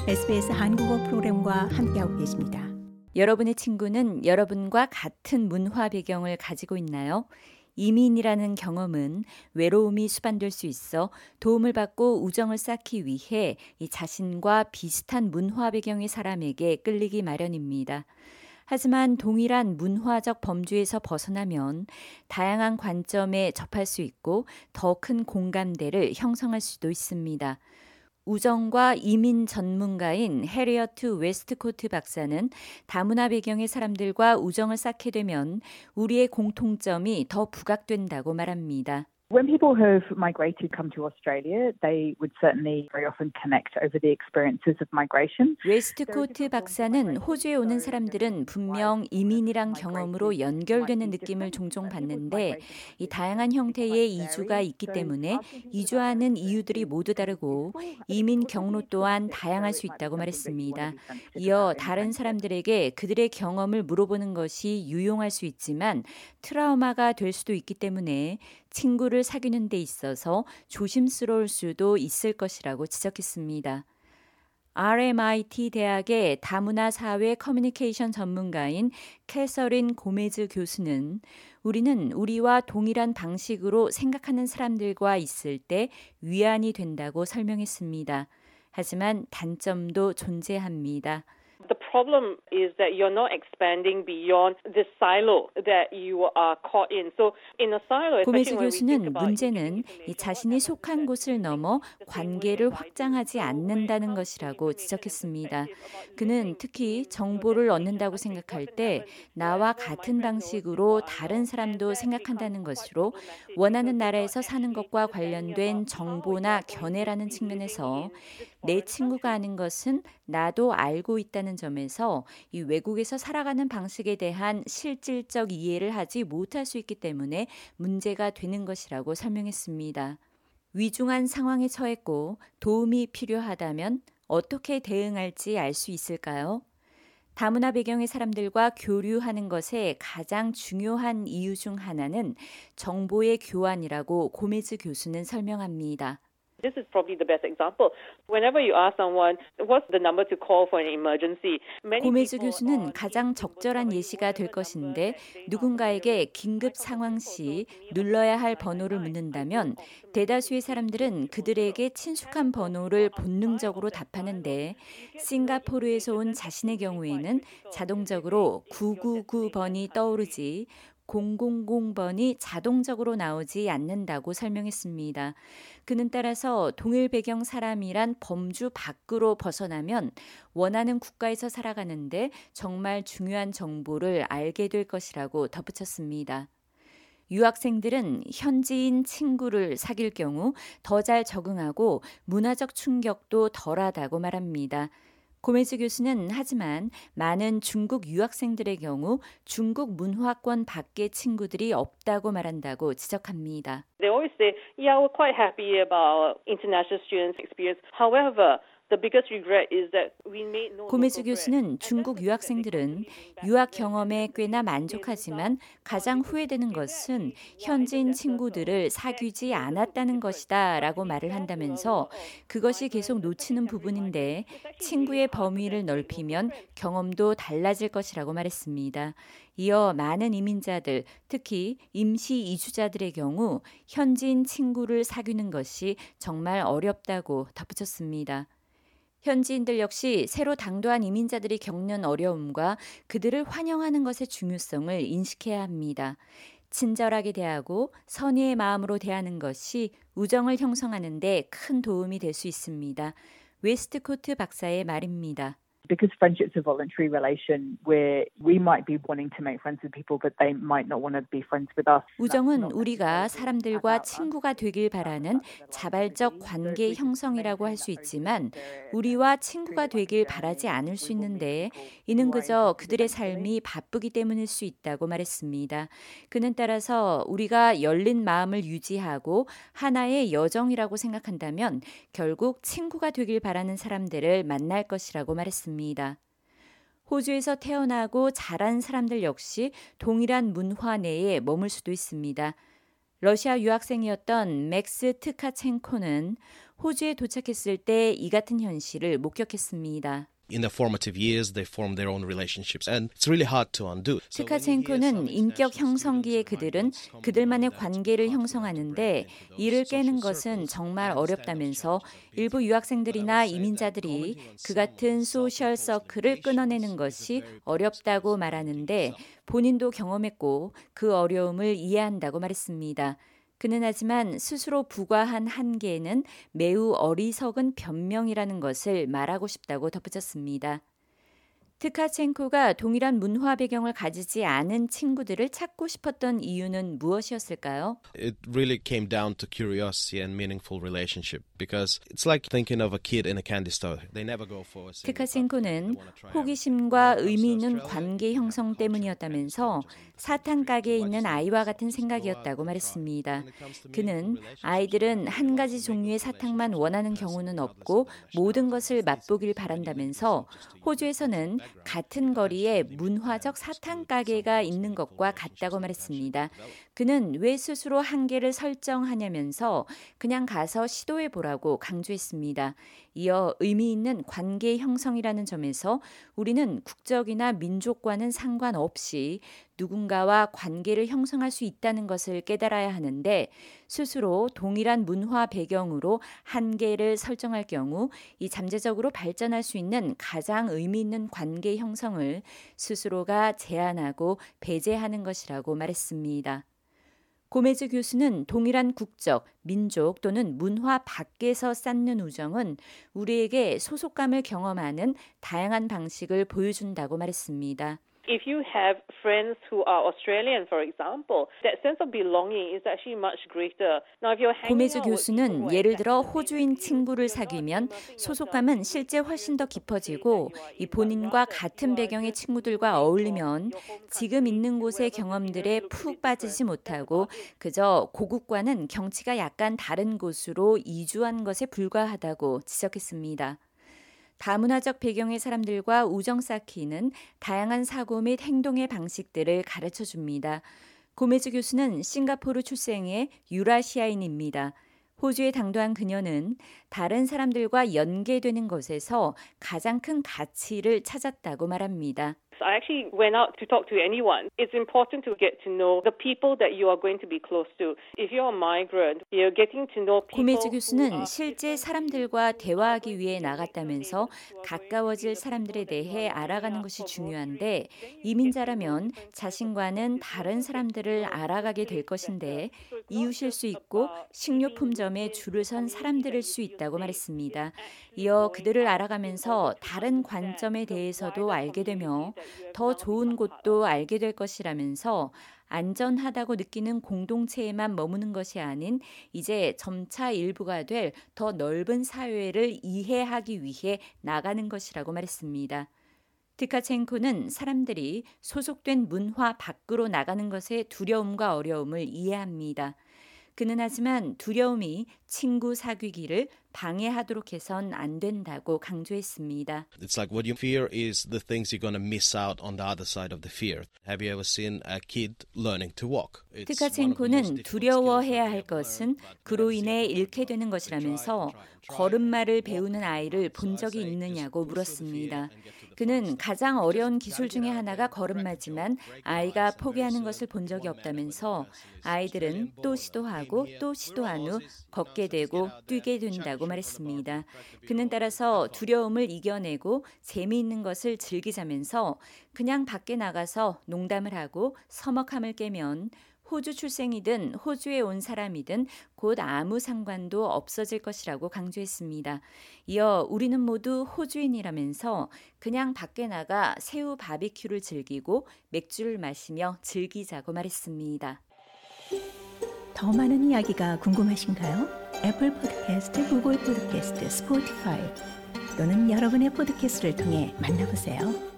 SBS 한국어 프로그램과 함께하고 계십니다. 여러분의 친구는 여러분과 같은 문화 배경을 가지고 있나요? 이민이라는 경험은 외로움이 수반될 수 있어 도움을 받고 우정을 쌓기 위해 이 자신과 비슷한 문화 배경의 사람에게 끌리기 마련입니다. 하지만 동일한 문화적 범주에서 벗어나면 다양한 관점에 접할 수 있고 더 큰 공감대를 형성할 수도 있습니다. 우정과 이민 전문가인 해리어트 웨스트코트 박사는 다문화 배경의 사람들과 우정을 쌓게 되면 우리의 공통점이 더 부각된다고 말합니다. When people have migrated come to Australia, they would certainly very often connect over the experiences of migration. 웨스트코트 박사는 호주에 오는 사람들은 분명 이민이란 경험으로 연결되는 느낌을 종종 받는데 이 다양한 형태의 이주가 있기 때문에 이주하는 이유들이 모두 다르고 이민 경로 또한 다양할 수 있다고 말했습니다. 이어 다른 사람들에게 그들의 경험을 물어보는 것이 유용할 수 있지만 트라우마가 될 수도 있기 때문에 친구를 사귀는 데 있어서 조심스러울 수도 있을 것이라고 지적했습니다. RMIT 대학의 다문화 사회 커뮤니케이션 전문가인 캐서린 고메즈 교수는 우리는 우리와 동일한 방식으로 생각하는 사람들과 있을 때 위안이 된다고 설명했습니다. 하지만 단점도 존재합니다. The problem is that you're not expanding beyond the silo that you are caught in. So in a silo, 고메즈 교수는 문제는 이 자신이 속한 곳을 넘어 관계를 확장하지 않는다는 것이라고 지적했습니다. 그는 특히 정보를 얻는다고 생각할 때 나와 같은 방식으로 다른 사람도 생각한다는 것으로 원하는 나라에서 사는 것과 관련된 정보나 견해라는 측면에서 내 친구가 아는 것은 나도 알고 있다는 점에서 이 외국에서 살아가는 방식에 대한 실질적 이해를 하지 못할 수 있기 때문에 문제가 되는 것이라고 설명했습니다. 위중한 상황에 처했고 도움이 필요하다면 어떻게 대응할지 알 수 있을까요? 다문화 배경의 사람들과 교류하는 것에 가장 중요한 이유 중 하나는 정보의 교환이라고 고메즈 교수는 설명합니다. This is probably the best example. Whenever you ask someone, what's the number to call for an emergency? 고메즈 교수는 가장 적절한 예시가 될 것인데 누군가에게 긴급 상황 시 눌러야 할 번호를 묻는다면 대다수의 사람들은 그들에게 친숙한 번호를 본능적으로 답하는데 싱가포르에서 온 자신의 경우에는 자동적으로 999번이 떠오르지 000번이 자동적으로 나오지 않는다고 설명했습니다. 그는 따라서 동일 배경 사람이란 범주 밖으로 벗어나면 원하는 국가에서 살아가는데 정말 중요한 정보를 알게 될 것이라고 덧붙였습니다. 유학생들은 현지인 친구를 사귈 경우 더 잘 적응하고 문화적 충격도 덜하다고 말합니다. 고메즈 교수는 하지만 많은 중국 유학생들의 경우 중국 문화권 밖의 친구들이 없다고 말한다고 지적합니다. They always say, yeah, we're quite happy about international students' experience. However, the biggest regret is that we made no 고메즈 교수는 중국 유학생들은 유학 경험에 꽤나 만족하지만 가장 후회되는 것은 현지인 친구들을 사귀지 않았다는 것이다 라고 말을 한다면서 그것이 계속 놓치는 부분인데 친구의 범위를 넓히면 경험도 달라질 것이라고 말했습니다. 이어 많은 이민자들, 특히 임시 이주자들의 경우 현지인 친구를 사귀는 것이 정말 어렵다고 덧붙였습니다. 현지인들 역시 새로 당도한 이민자들이 겪는 어려움과 그들을 환영하는 것의 중요성을 인식해야 합니다. 친절하게 대하고 선의의 마음으로 대하는 것이 우정을 형성하는 데 큰 도움이 될 수 있습니다. 웨스트코트 박사의 말입니다. Because friendship's a voluntary relation where we might be wanting to make friends with people, but they might not want to be friends with us. 우정은 우리가 사람들과 친구가 되길 바라는 자발적 관계 형성이라고 할 수 있지만 우리와 친구가 되길 바라지 않을 수 있는데 이는 그저 그들의 삶이 바쁘기 때문일 수 있다고 말했습니다. 그는 따라서 우리가 열린 마음을 유지하고 하나의 여정이라고 생각한다면 결국 친구가 되길 바라는 사람들을 만날 것이라고 말했습니다. 호주에서 태어나고 자란 사람들 역시 동일한 문화 내에 머물 수도 있습니다. 러시아 유학생이었던 맥스 트카첸코는 호주에 도착했을 때 이 같은 현실을 목격했습니다. In their formative years, they form their own relationships, and it's really hard to undo. 트카첸코는 인격 형성기의 그들은 그들만의 관계를 형성하는데 이를 깨는 것은 정말 어렵다면서 일부 유학생들이나 이민자들이 그 같은 소셜 서클을 끊어내는 것이 어렵다고 말하는데 본인도 경험했고 그 어려움을 이해한다고 말했습니다. 그는 하지만 스스로 부과한 한계는 매우 어리석은 변명이라는 것을 말하고 싶다고 덧붙였습니다. 트카첸코가 동일한 문화 배경을 가지지 않은 친구들을 찾고 싶었던 이유는 무엇이었을까요? It really came down to curiosity and meaningful relationship because it's like thinking of a kid in a candy store. They never go for a 트카첸코는 호기심과 의미 있는 관계 형성 때문이었다면서 사탕 가게에 있는 아이와 같은 생각이었다고 말했습니다. 그는 아이들은 한 가지 종류의 사탕만 원하는 경우는 없고 모든 것을 맛보길 바란다면서 호주에서는 같은 거리에 문화적 사탕 가게가 있는 것과 같다고 말했습니다. 그는 왜 스스로 한계를 설정하냐면서 그냥 가서 시도해 보라고 강조했습니다. 이어 의미 있는 관계 형성이라는 점에서 우리는 국적이나 민족과는 상관없이 누군가와 관계를 형성할 수 있다는 것을 깨달아야 하는데 스스로 동일한 문화 배경으로 한계를 설정할 경우 이 잠재적으로 발전할 수 있는 가장 의미 있는 관계 형성을 스스로가 제한하고 배제하는 것이라고 말했습니다. 고메즈 교수는 동일한 국적, 민족 또는 문화 밖에서 쌓는 우정은 우리에게 소속감을 경험하는 다양한 방식을 보여준다고 말했습니다. If you have friends who are Australian, for example, that sense of belonging is actually much greater. Now, if you're hanging 고메즈 out with 교수는 people 예를 들어 호주인 친구를 사귀면 소속감은 실제 훨씬 더 깊어지고 이 본인과 같은 배경의 친구들과 어울리면 지금 있는 곳의 경험들에 푹 빠지지 못하고 그저 고국과는 경치가 약간 다른 곳으로 이주한 것에 불과하다고 지적했습니다. 다문화적 배경의 사람들과 우정 쌓기는 다양한 사고 및 행동의 방식들을 가르쳐 줍니다. 고메즈 교수는 싱가포르 출생의 유라시아인입니다. 호주에 당도한 그녀는 다른 사람들과 연계되는 것에서 가장 큰 가치를 찾았다고 말합니다. I actually went out to talk to anyone. It's important to get to know the people that you are going to be close to. If you're a migrant, you're getting to know people. 고메즈 교수는 실제 사람들과 대화하기 위해 나갔다면서 가까워질 사람들에 대해 알아가는 것이 중요한데 이민자라면 자신과는 다른 사람들을 알아가게 될 것인데 이웃일 수 있고 식료품점에 줄을 선 사람들일 수 있다고 말했습니다. 이어 그들을 알아가면서 다른 관점에 대해서도 알게 되며 더 좋은 곳도 알게 될 것이라면서 안전하다고 느끼는 공동체에만 머무는 것이 아닌 이제 점차 일부가 될 더 넓은 사회를 이해하기 위해 나가는 것이라고 말했습니다. 트카첸코는 사람들이 소속된 문화 밖으로 나가는 것의 두려움과 어려움을 이해합니다. 그는 하지만 두려움이 친구 사귀기를 방해하도록 해선 안 된다고 강조했습니다. It's like what you fear is the things you're going to miss out on the other side of the fear. Have you ever seen a kid learning to walk? 트카첸코는 두려워해야 할 것은 그로 인해 잃게 되는 것이라면서 걸음마를 배우는 아이를 본 적이 있느냐고 물었습니다. 그는 가장 어려운 기술 중에 하나가 걸음마지만 아이가 포기하는 것을 본 적이 없다면서 아이들은 또 시도하고 또 시도한 후 걷게 되고 뛰게 된다고 말했습니다. 그는 따라서 두려움을 이겨내고 재미있는 것을 즐기자면서 그냥 밖에 나가서 농담을 하고 서먹함을 깨면 호주 출생이든 호주에 온 사람이든 곧 아무 상관도 없어질 것이라고 강조했습니다. 이어 우리는 모두 호주인이라면서 그냥 밖에 나가 새우 바비큐를 즐기고 맥주를 마시며 즐기자고 말했습니다. 더 많은 이야기가 궁금하신가요? 애플 팟캐스트, 구글 팟캐스트, 스포티파이 또는 여러분의 팟캐스트를 통해 만나보세요.